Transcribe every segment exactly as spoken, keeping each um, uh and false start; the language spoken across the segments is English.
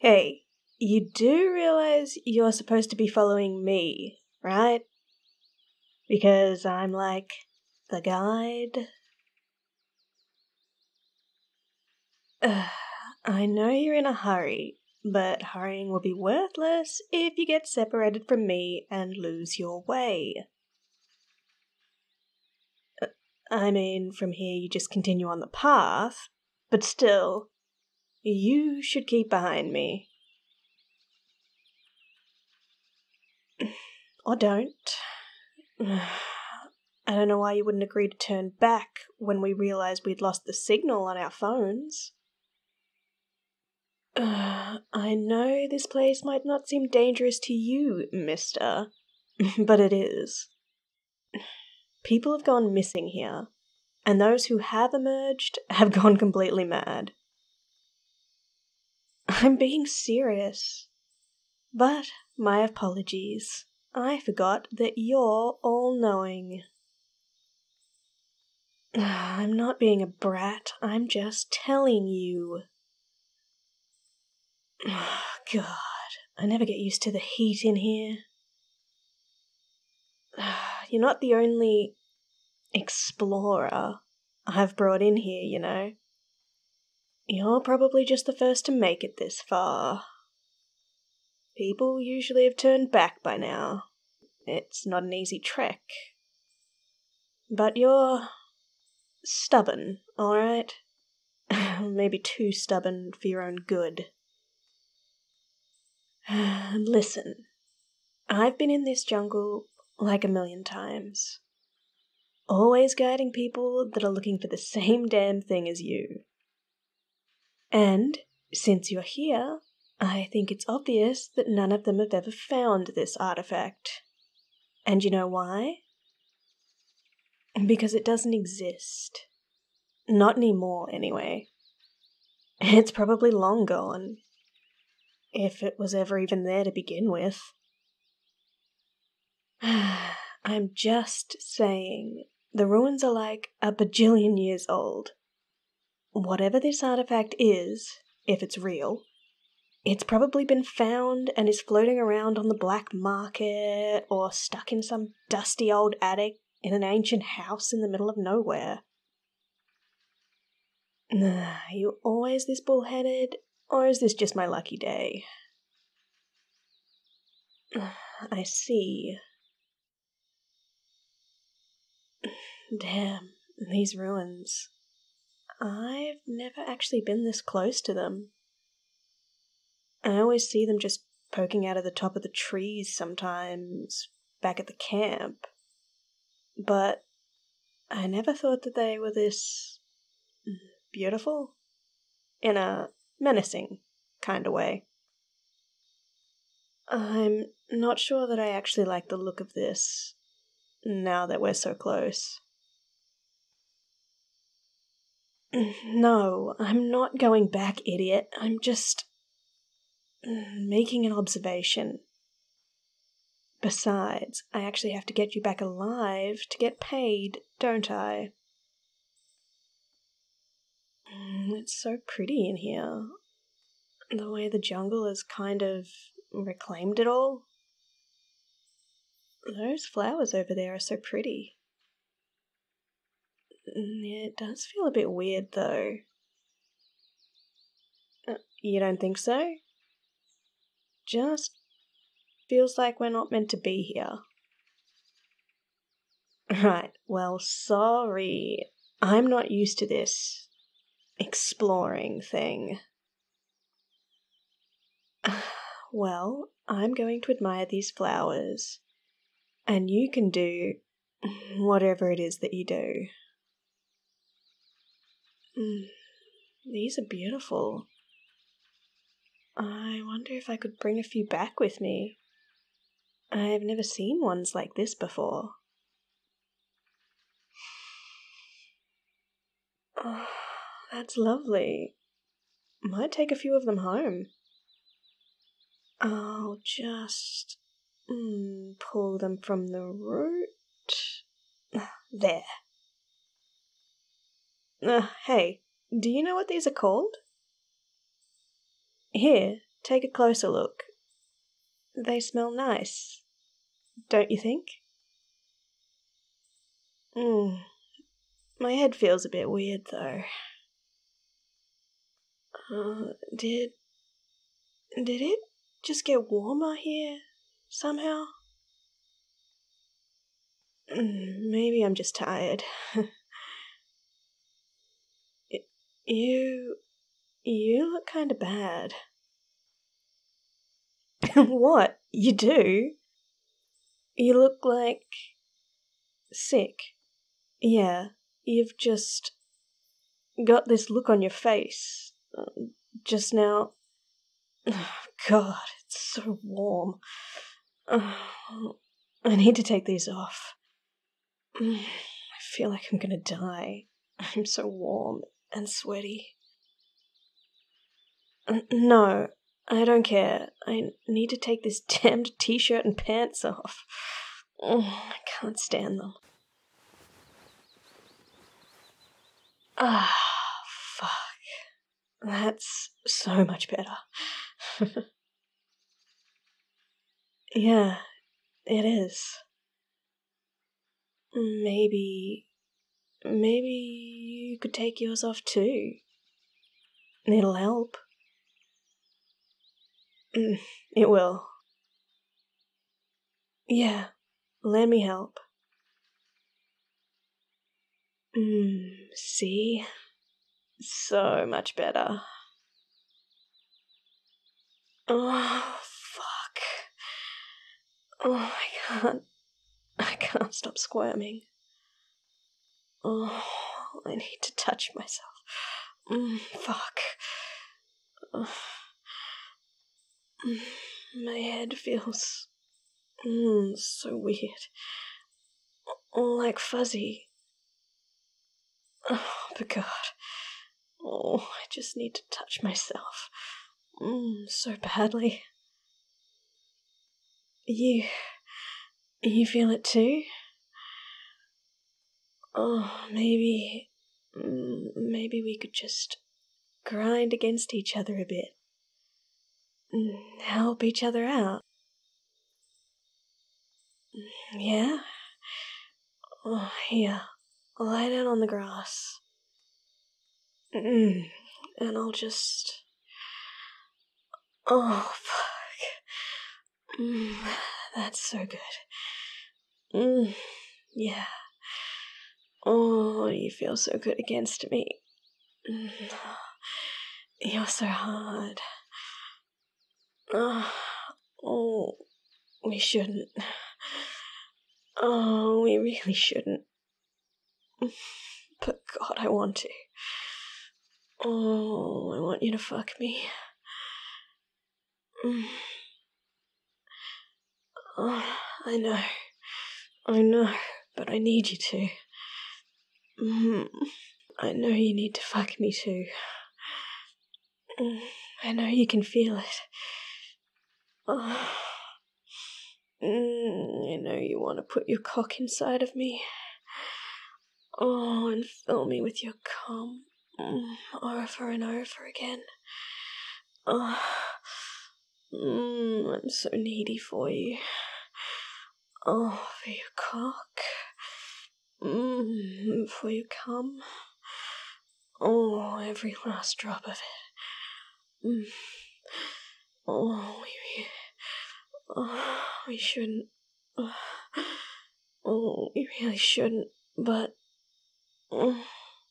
Hey, you do realize you're supposed to be following me, right? Because I'm like the guide. Ugh, I know you're in a hurry, but hurrying will be worthless if you get separated from me and lose your way. Uh, I mean, from here you just continue on the path, but still, you should keep behind me. Or don't. I don't know why you wouldn't agree to turn back when we realized we'd lost the signal on our phones. Uh, I know this place might not seem dangerous to you, mister, but it is. People have gone missing here, and those who have emerged have gone completely mad. I'm being serious. But my apologies. I forgot that you're all-knowing. I'm not being a brat, I'm just telling you. Oh, God, I never get used to the heat in here. You're not the only explorer I've brought in here, you know. You're probably just the first to make it this far. People usually have turned back by now. It's not an easy trek. But you're stubborn, alright? Maybe too stubborn for your own good. Listen, I've been in this jungle like a million times. Always guiding people that are looking for the same damn thing as you. And since you're here, I think it's obvious that none of them have ever found this artifact. And you know why? Because it doesn't exist. Not anymore, anyway. It's probably long gone. If it was ever even there to begin with. I'm just saying, the ruins are like a bajillion years old. Whatever this artifact is, if it's real, it's probably been found and is floating around on the black market or stuck in some dusty old attic in an ancient house in the middle of nowhere. Are you always this bullheaded, or is this just my lucky day? I see. Damn, these ruins. I've never actually been this close to them. I always see them just poking out of the top of the trees sometimes, back at the camp. But I never thought that they were this beautiful, in a menacing kind of way. I'm not sure that I actually like the look of this, now that we're so close. No, I'm not going back, idiot. I'm just making an observation. Besides, I actually have to get you back alive to get paid, don't I? It's so pretty in here. The way the jungle has kind of reclaimed it all. Those flowers over there are so pretty. It does feel a bit weird, though. Uh, you don't think so? Just feels like we're not meant to be here. Right, well, sorry. I'm not used to this exploring thing. Well, I'm going to admire these flowers, and you can do whatever it is that you do. Mm, these are beautiful. I wonder if I could bring a few back with me. I've never seen ones like this before. Oh, that's lovely. Might take a few of them home. I'll just mm, pull them from the root. There. Uh, hey, do you know what these are called? Here, take a closer look. They smell nice, don't you think? Mm. My head feels a bit weird, though. Uh, did... Did it just get warmer here, somehow? Mm, maybe I'm just tired. you... You look kinda bad. What? You do? You look like... sick. Yeah, you've just... got this look on your face. Uh, just now... God, it's so warm. Uh, I need to take these off. I feel like I'm gonna die. I'm so warm and sweaty. N- no, I don't care. I need to take this damned t-shirt and pants off. I can't stand them. Ah, fuck. That's so much better. Yeah, it is. Maybe... Maybe you could take yours off too. It'll help. Mm, it will. Yeah, let me help. Mm, see? So much better. Oh, fuck. Oh, I can't. I can't stop squirming. Oh, I need to touch myself. Mm, fuck. Oh. Mm, my head feels mm, so weird. Like fuzzy. Oh, but God. Oh, I just need to touch myself. Mm, so badly. You... You feel it too? Oh, maybe... Maybe we could just grind against each other a bit. Help each other out. Yeah? Oh, here. Lie down on the grass. Mm, and I'll just... Oh, fuck. Mm, that's so good. Mm, yeah. Oh, you feel so good against me. Mm, you're so hard. Oh, oh, we shouldn't. Oh, we really shouldn't. But God, I want to. Oh, I want you to fuck me. Mm. Oh, I know. I know, but I need you to. Mm. I know you need to fuck me too. Mm. I know you can feel it. Oh. Mm. I know you want to put your cock inside of me. Oh, and fill me with your cum. Mm. Over and over again. Oh. Mm. I'm so needy for you. Oh, for your cock. Mmm, for you come. Oh, every last drop of it. Mm. Oh, we, oh, we shouldn't. Oh, we really shouldn't, but. Oh,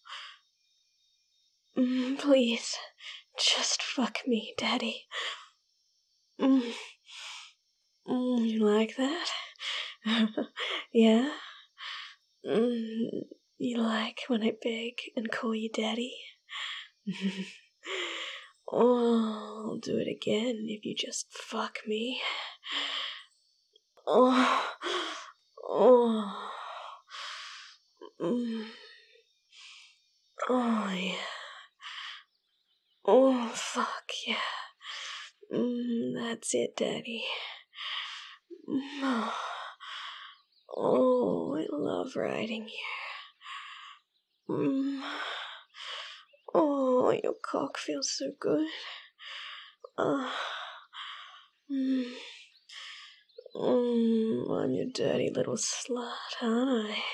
mm, please, just fuck me, Daddy. Mm. Mm, you like that? Yeah? Mm, you like when I beg and call you Daddy? Oh, I'll do it again if you just fuck me. Oh, oh, mm. Oh, yeah. Oh, fuck yeah. Mm, that's it, Daddy. Mm. Oh, I love riding you. Mm. Oh, your cock feels so good. Uh, Mm. Mm, I'm your dirty little slut, aren't I?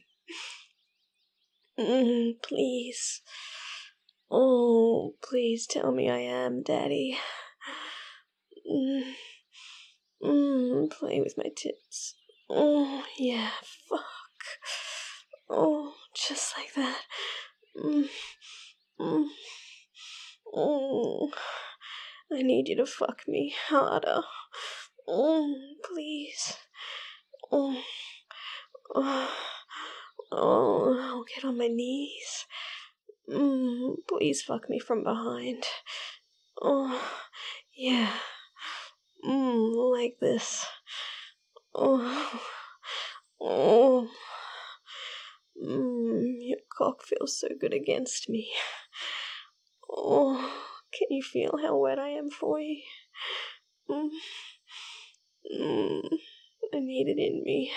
mm, please. Oh, please tell me I am, Daddy. Mm. Mm, play with my tits. Oh, yeah, fuck. Oh, just like that. Mm. Mm. Oh, I need you to fuck me harder. Oh, please. Oh, oh, oh, I'll get on my knees. Mm, please fuck me from behind. Oh, yeah. Mm, like this. Oh, oh. Mm, your cock feels so good against me. Oh, can you feel how wet I am for you? Mm, mm, I need it in me.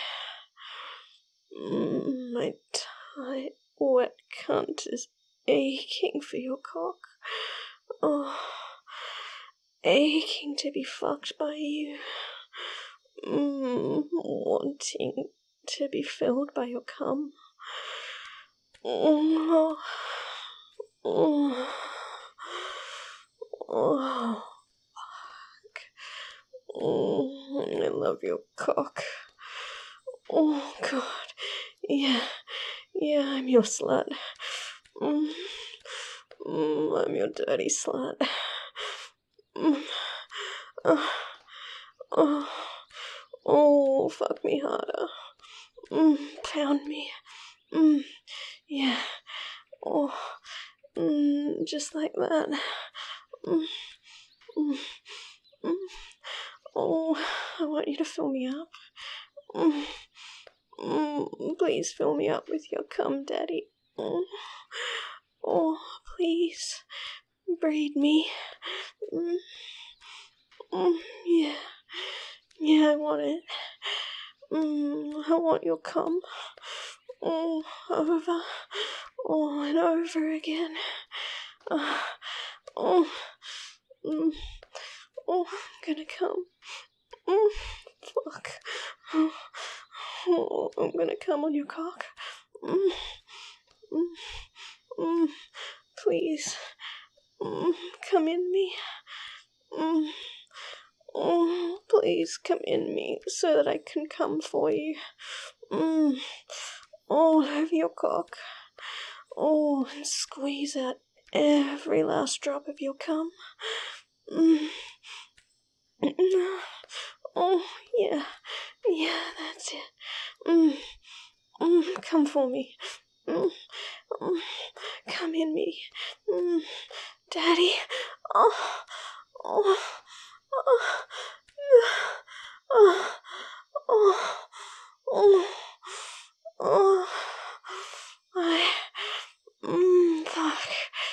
Mm, my tight, wet cunt is aching for your cock. Oh, aching to be fucked by you. Mm, wanting to be filled by your cum. Oh, oh, oh, fuck. Oh, I love your cock. Oh, God. Yeah, yeah, I'm your slut. Mm, mm, I'm your dirty slut. Mm, oh, oh, oh, fuck me harder. Mm, pound me. Mm, yeah. Oh, mm, just like that. Mm, mm, mm. Oh, I want you to fill me up. Mm, mm, please fill me up with your cum, Daddy. Mm. Oh, please, breed me. Mm, mm, yeah, yeah, I want it. Mm, I want your cum. Oh, over, oh, and over again. Uh, oh, mm, oh, I'm gonna come. Mm, fuck. Oh, oh, I'm gonna come on your cock. Mm, mm, mm, please. Mm, come in me. Mm, oh, please come in me so that I can come for you. Mm, all over your cock. Oh, and squeeze out every last drop of your cum. Mm. Oh, yeah, yeah, that's it. Mm. Mm. Come for me. Mm. Mm. Come in me. Mm. Daddy. Oh, oh, oh, oh, oh, oh, oh, I, mm, fuck.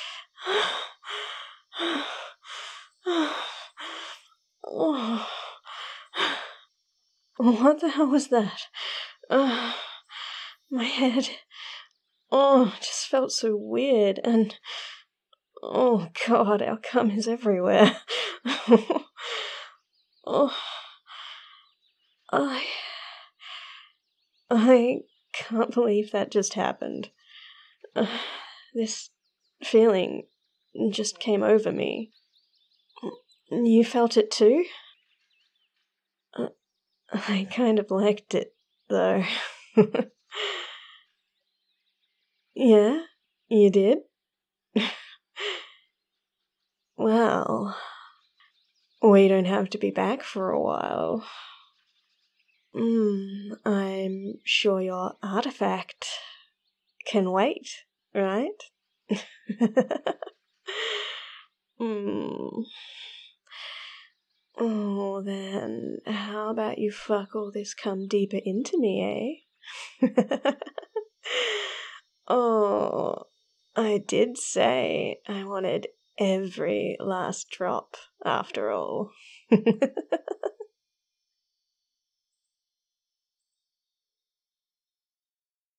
Oh. What the hell was that? Uh, my head. Oh, just felt so weird, and oh God, our cum is everywhere. Oh, I, I can't believe that just happened. Uh, this feeling just came over me. You felt it too? Uh, I kind of liked it, though. Yeah, you did? Well, we don't have to be back for a while. Hmm, I'm sure your artifact can wait, right? Hmm. Oh, then how about you fuck all this cum deeper into me, eh? Oh, I did say I wanted every last drop, after all.